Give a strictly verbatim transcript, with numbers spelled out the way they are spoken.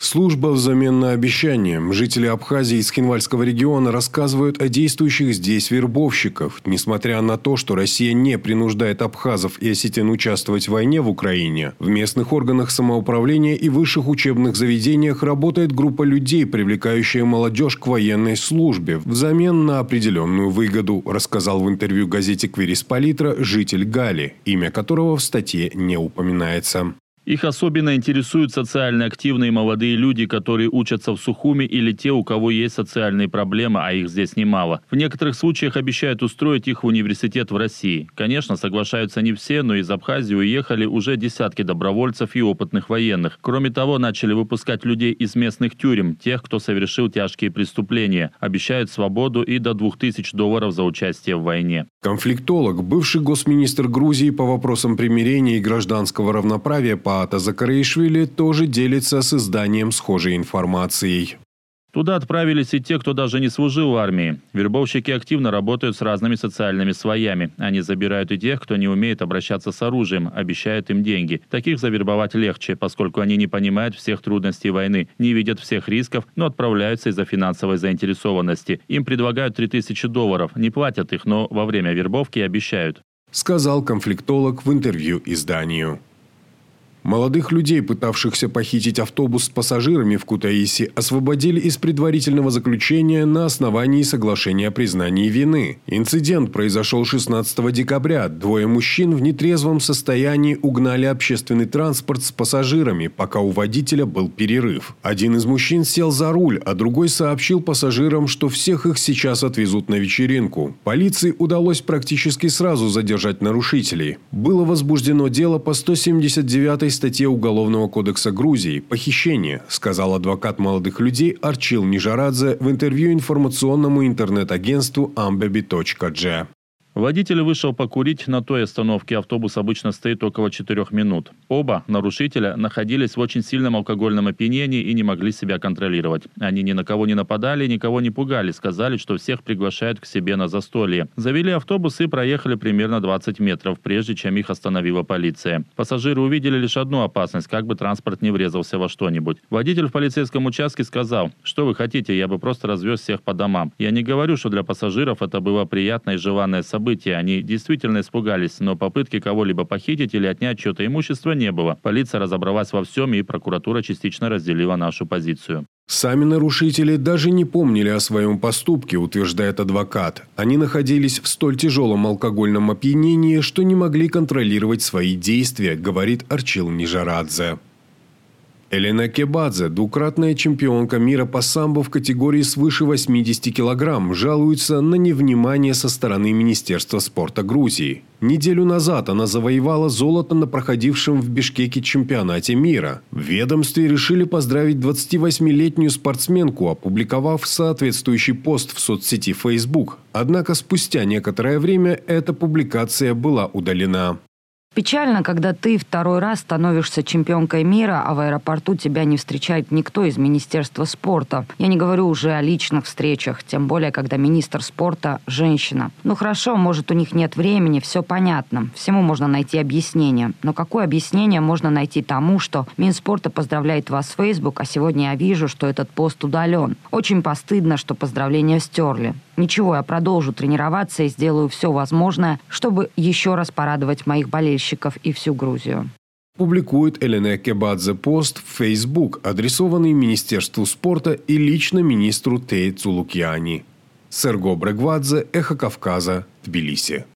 Служба взамен на обещание. Жители Абхазии из Хинвальского региона рассказывают о действующих здесь вербовщиках. Несмотря на то, что Россия не принуждает абхазов и осетин участвовать в войне в Украине, в местных органах самоуправления и высших учебных заведениях работает группа людей, привлекающая молодежь к военной службе взамен на определенную выгоду, рассказал в интервью газете «Квирис-Палитра» житель Гали, имя которого в статье не упоминается. Их особенно интересуют социально активные молодые люди, которые учатся в Сухуми, или те, у кого есть социальные проблемы, а их здесь немало. В некоторых случаях обещают устроить их в университет в России. Конечно, соглашаются не все, но из Абхазии уехали уже десятки добровольцев и опытных военных. Кроме того, начали выпускать людей из местных тюрем, тех, кто совершил тяжкие преступления. Обещают свободу и до двух тысяч долларов за участие в войне. Конфликтолог, бывший госминистр Грузии по вопросам примирения и гражданского равноправия по Паата Закаришвили тоже делится с изданием схожей информацией. Туда отправились и те, кто даже не служил в армии. Вербовщики активно работают с разными социальными слоями. Они забирают и тех, кто не умеет обращаться с оружием, обещают им деньги. Таких завербовать легче, поскольку они не понимают всех трудностей войны, не видят всех рисков, но отправляются из-за финансовой заинтересованности. Им предлагают три тысячи долларов, не платят их, но во время вербовки обещают. Сказал конфликтолог в интервью изданию. Молодых людей, пытавшихся похитить автобус с пассажирами в Кутаиси, освободили из предварительного заключения на основании соглашения о признании вины. Инцидент произошел шестнадцатого декабря. Двое мужчин в нетрезвом состоянии угнали общественный транспорт с пассажирами, пока у водителя был перерыв. Один из мужчин сел за руль, а другой сообщил пассажирам, что всех их сейчас отвезут на вечеринку. Полиции удалось практически сразу задержать нарушителей. Было возбуждено дело по сто семьдесят девятой статье Уголовного кодекса Грузии «Похищение», сказал адвокат молодых людей Арчил Нижарадзе в интервью информационному интернет-агентству амбеби точка джи. Водитель вышел покурить. На той остановке автобус обычно стоит около четырех минут. Оба нарушителя находились в очень сильном алкогольном опьянении и не могли себя контролировать. Они ни на кого не нападали, никого не пугали. Сказали, что всех приглашают к себе на застолье. Завели автобус и проехали примерно двадцать метров, прежде чем их остановила полиция. Пассажиры увидели лишь одну опасность, как бы транспорт не врезался во что-нибудь. Водитель в полицейском участке сказал: «Что вы хотите, я бы просто развез всех по домам». Я не говорю, что для пассажиров это было приятное и желанное событие. Они действительно испугались, но попытки кого-либо похитить или отнять чье-то имущество не было. Полиция разобралась во всем, и прокуратура частично разделила нашу позицию. Сами нарушители даже не помнили о своем поступке, утверждает адвокат. Они находились в столь тяжелом алкогольном опьянении, что не могли контролировать свои действия, говорит Арчил Нижарадзе. Элена Кебадзе, двукратная чемпионка мира по самбо в категории свыше восьмидесяти килограмм, жалуется на невнимание со стороны Министерства спорта Грузии. Неделю назад она завоевала золото на проходившем в Бишкеке чемпионате мира. В ведомстве решили поздравить двадцативосьмилетнюю спортсменку, опубликовав соответствующий пост в соцсети Facebook. Однако спустя некоторое время эта публикация была удалена. Печально, когда ты второй раз становишься чемпионкой мира, а в аэропорту тебя не встречает никто из Министерства спорта. Я не говорю уже о личных встречах, тем более, когда министр спорта – женщина. Ну хорошо, может, у них нет времени, все понятно. Всему можно найти объяснение. Но какое объяснение можно найти тому, что Минспорта поздравляет вас в Facebook, а сегодня я вижу, что этот пост удален? Очень постыдно, что поздравления стерли. Ничего, я продолжу тренироваться и сделаю все возможное, чтобы еще раз порадовать моих болельщиков и всю Грузию. Публикует Элена Кебадзе пост в Facebook, адресованный Министерству спорта и лично министру Тее Цулукьяни. Серго Брегвадзе, Эхо Кавказа, Тбилиси.